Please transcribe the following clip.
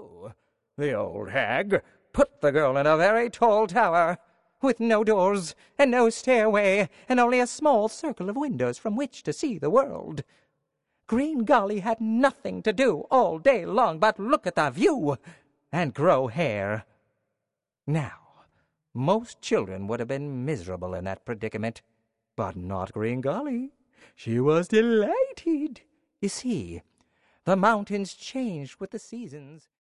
So the old hag put the girl in a very tall tower, with no doors and no stairway, and only a small circle of windows from which to see the world. Green Golly had nothing to do all day long but look at the view and grow hair. Now, most children would have been miserable in that predicament, but not Green Golly. She was delighted. You see, the mountains changed with the seasons.